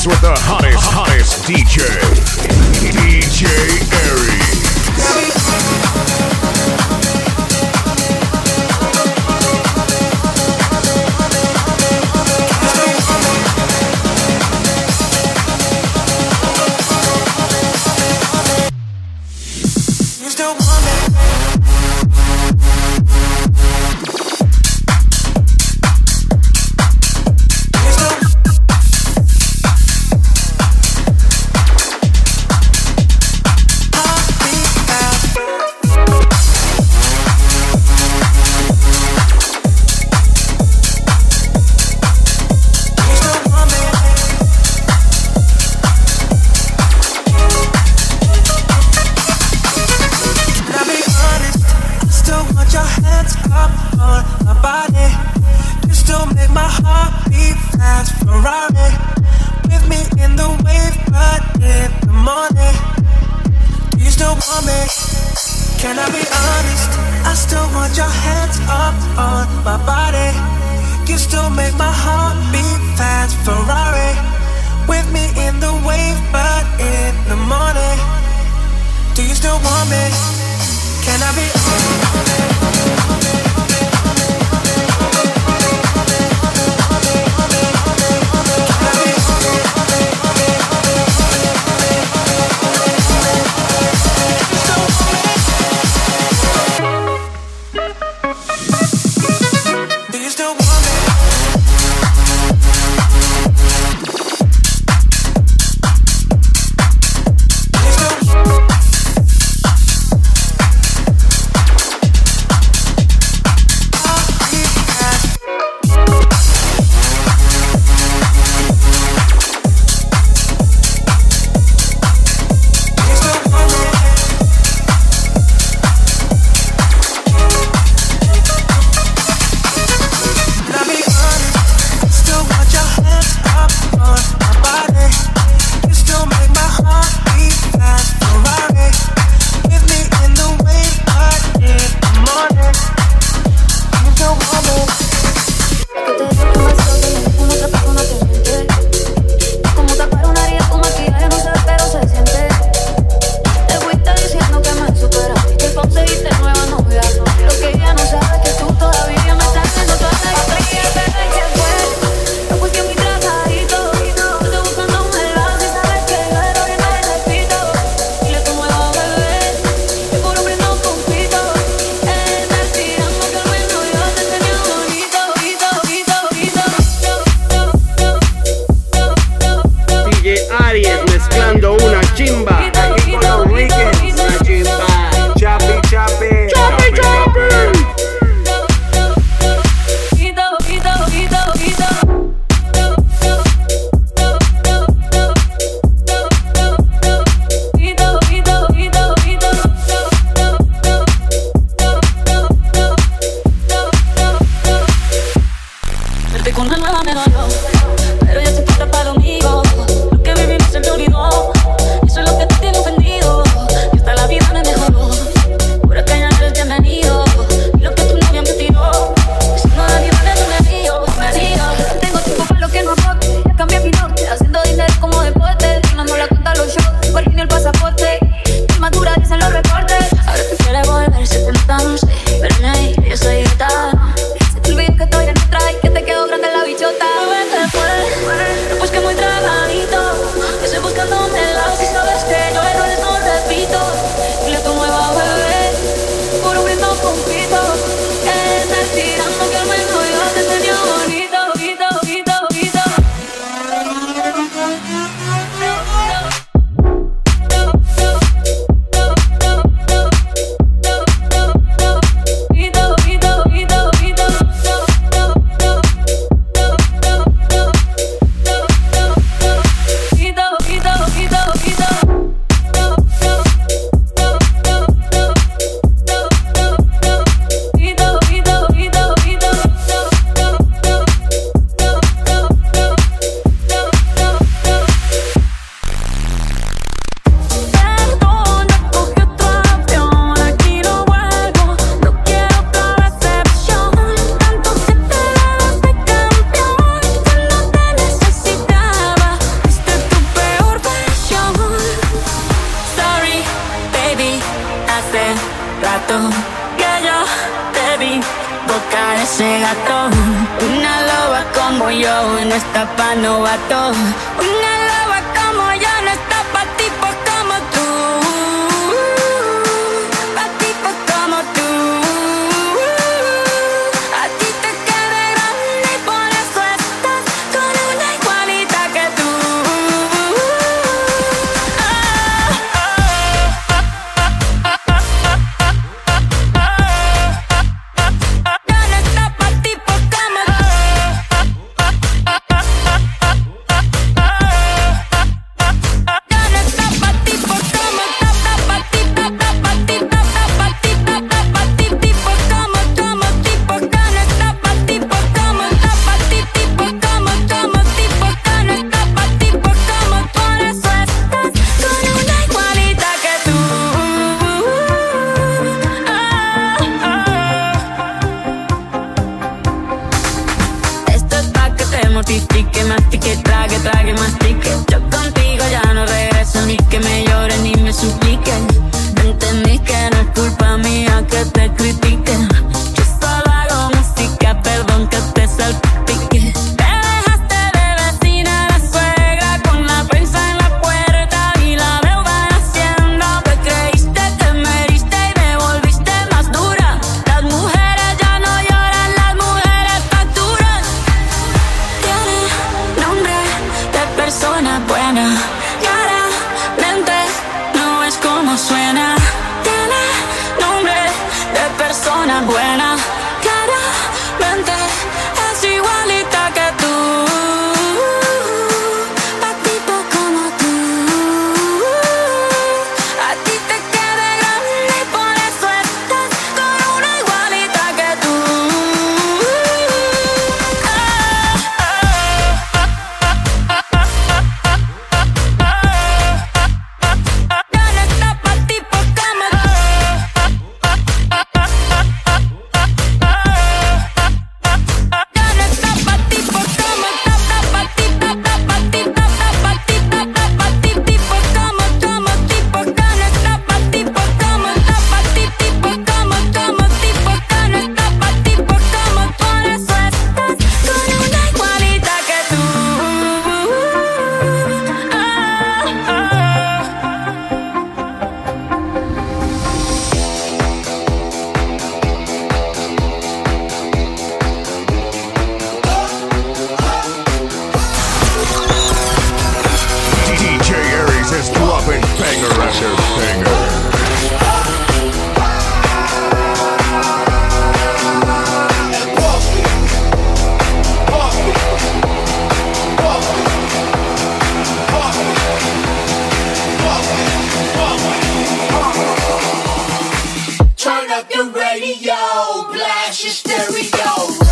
with the hottest DJ, DJ Airy. hace rato que yo te vi tocar ese gato. Una loba como yo no está pa' novato. Una loba como yo no está pa' tipos como tú. Pa' tipos como tú. A ti te queda grande y por eso estás con una igualita que tú. Mortifique, mastique, trague, trague, mastique. Yo contigo ya no regreso, ni que me llore ni me suplique. Entendí que no es culpa mía que te critique. Yo solo hago música, perdón que te salpique. Te dejaste de vecina la suegra con la prensa en la puerta y la deuda en Hacienda. Te creíste, te meriste y me volviste más dura. Las mujeres ya no lloran, las mujeres facturan. Nombre de persona buena, claramente no es como suena. Tiene nombre de persona buena, claramente es igualita que tú. Pa' tipo como tú. A ti te queda grande y por eso estás con una igualita que tú. DJ Aries is dropping banger after banger. Turn up the radio, blast your stereo.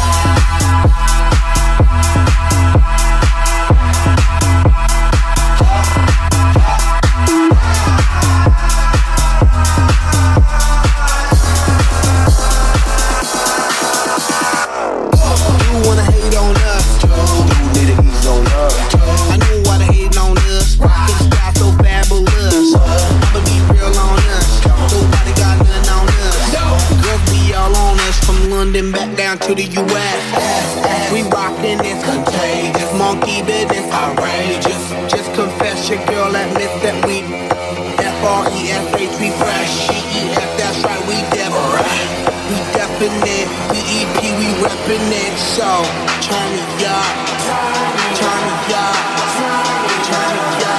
Back down to the US. We rockin' this contagious, monkey business outrageous. Just confess your girl admits that we F-R-E-S-H, we fresh. G-E-F, that's right, we different. We definite, we EP, we reppin' it. So, turn me up, turn me up, turn me up.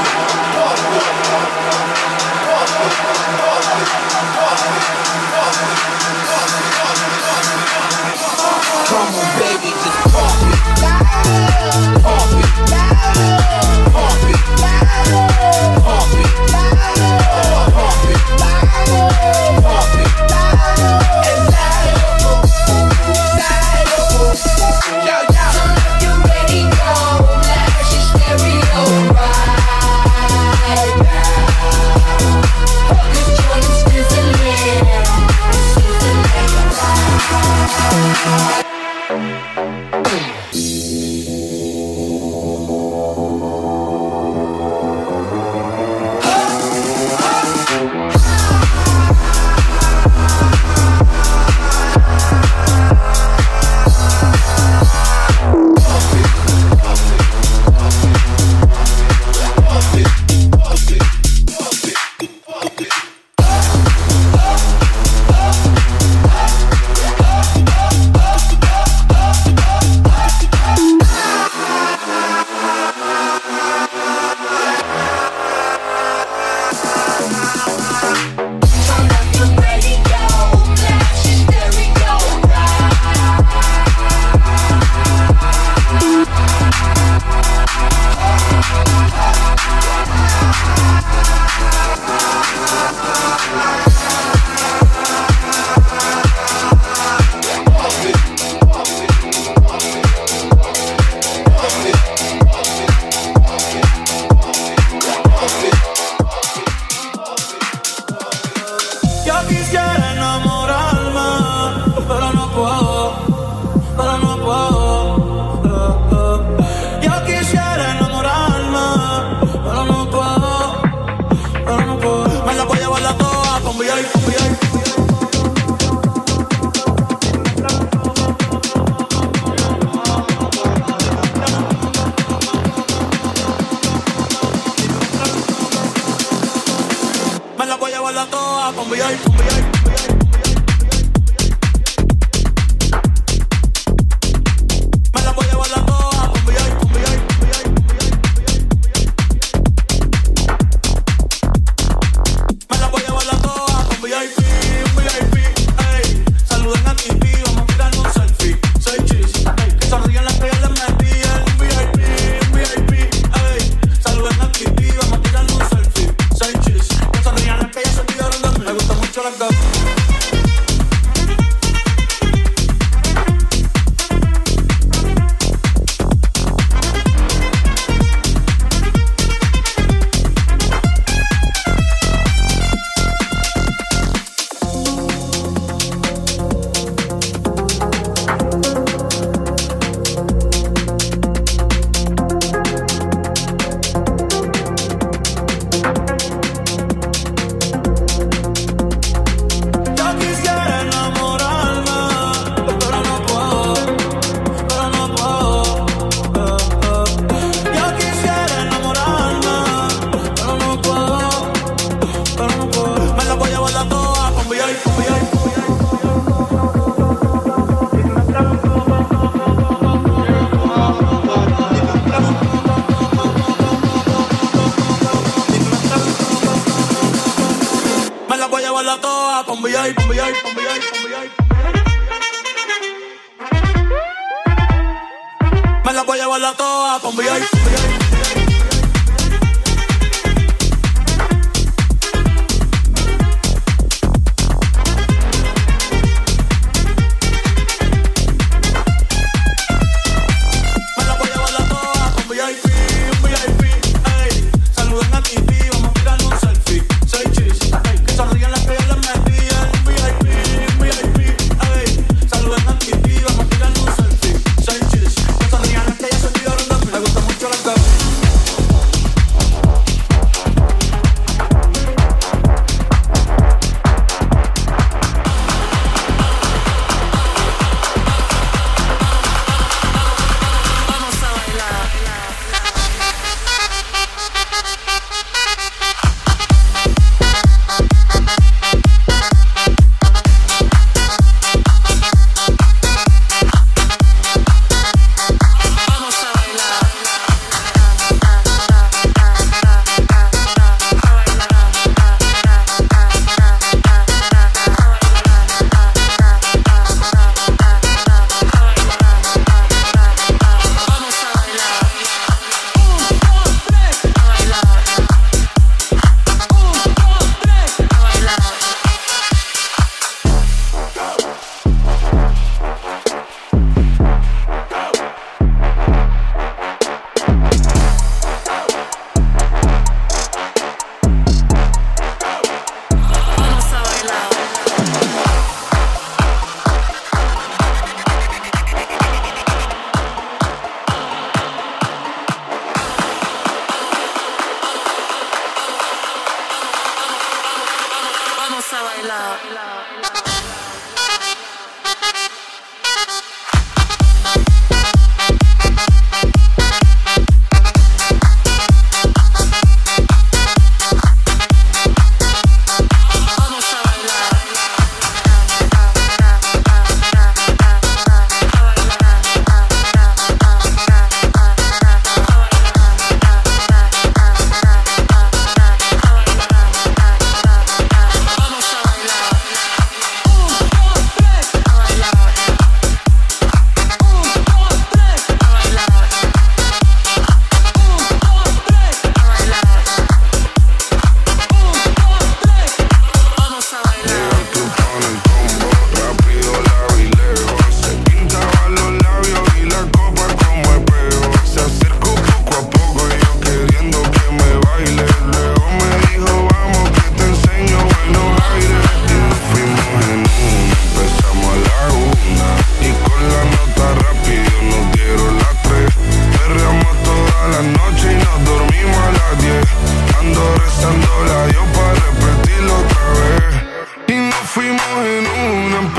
Come on, baby, just pump it, pump it, pump it, pump it, pump it, pump it, and light up, yo, yo. Turn up your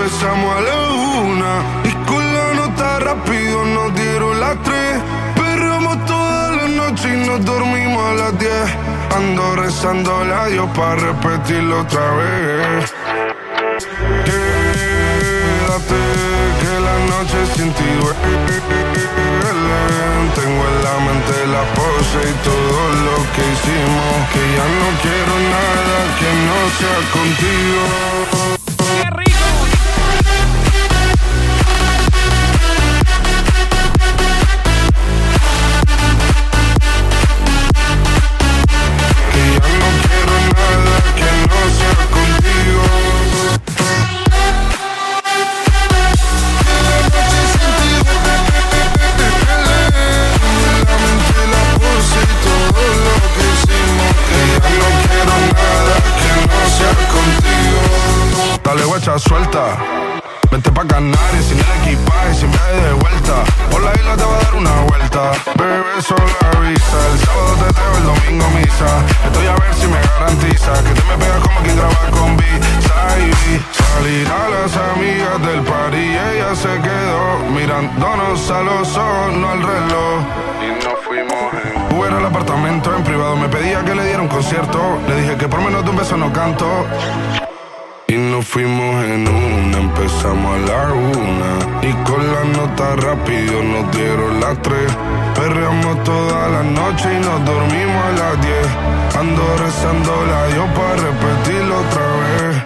empezamos a la 1 y con la nota rápido nos dieron las 3. Perramos toda la noche y nos dormimos a las 10. Ando rezándole a Dios para repetirlo otra vez. Quédate que la noche sin ti duele. Tengo en la mente la pose y todo lo que hicimos. Que ya no quiero nada que no sea contigo. ¡Qué rico! Que ya no quiero nada que no sea contigo. Dale guacha, suelta. Vente pa' Canarias sin el equipaje, sin viaje de vuelta. Por la isla te va a dar una vuelta. Bebé, solo avisa. El sábado te traigo, el domingo misa. Estoy a ver si me garantiza que te me pegas como quien graba con B-Side. Salir a las amigas del party y ella se quedó mirándonos a los ojos, no al reloj. Y nos fuimos en Uber al apartamento en privado. Me pedía que le diera un concierto. Le dije que por menos de un beso no canto. Y nos fuimos en una, empezamos a la 1 y con la nota rápido nos dieron las 3. Perreamos toda la noche y nos dormimos a las 10. Ando rezándola yo para repetirlo otra vez.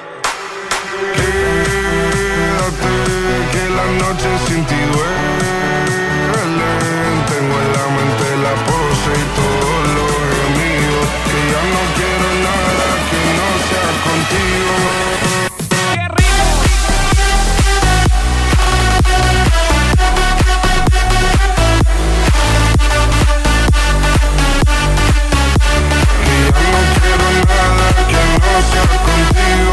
Quédate que la noche sin ti duele. Tengo en la mente la pose y todos los gemidos. Que ya no quiero nada que no sea contigo. ¡Qué rico! Que ya no quiero nada que no sea contigo.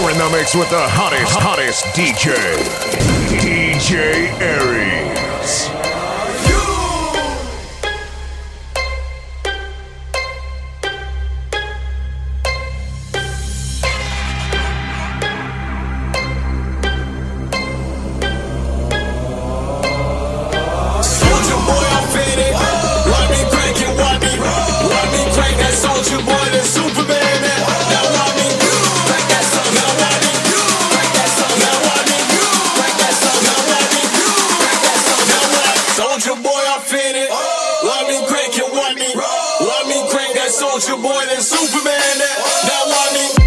You're in the mix with the hottest DJ, DJ Aries. Soulja Boy than Superman. Now I mean.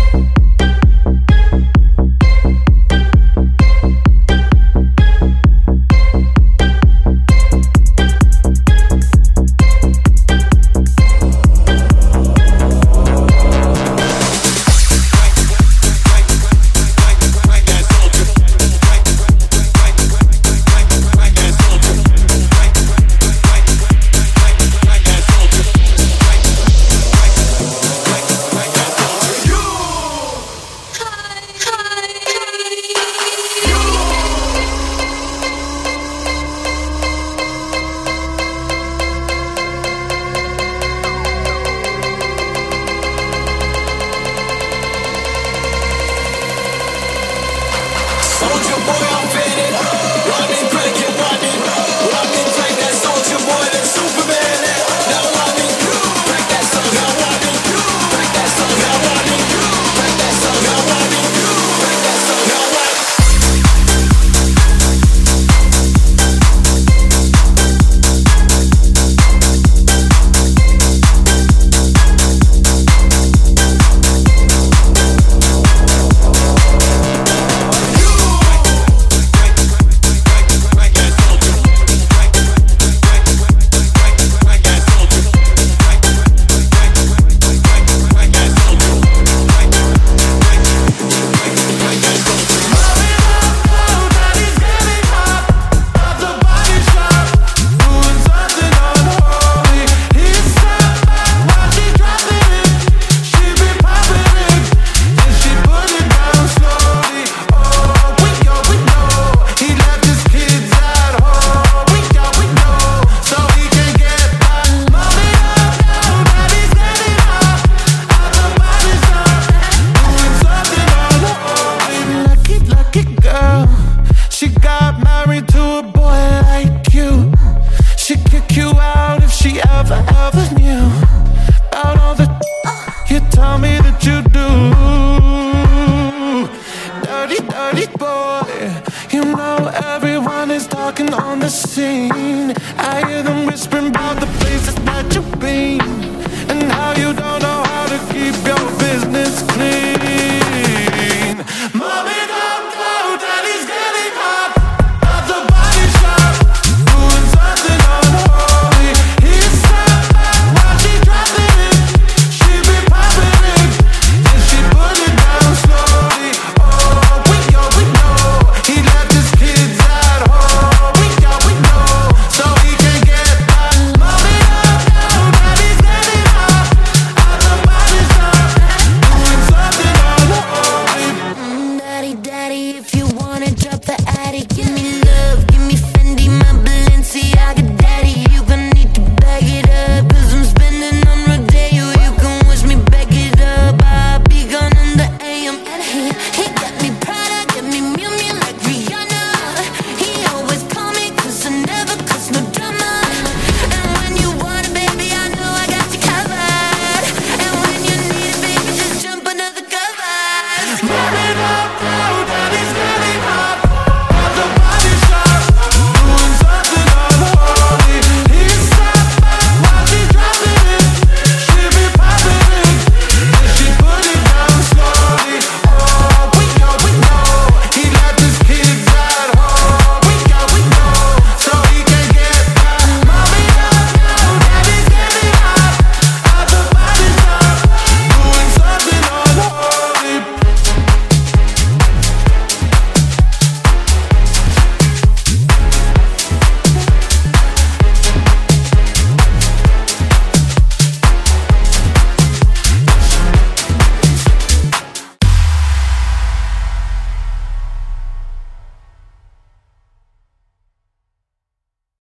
Move it up.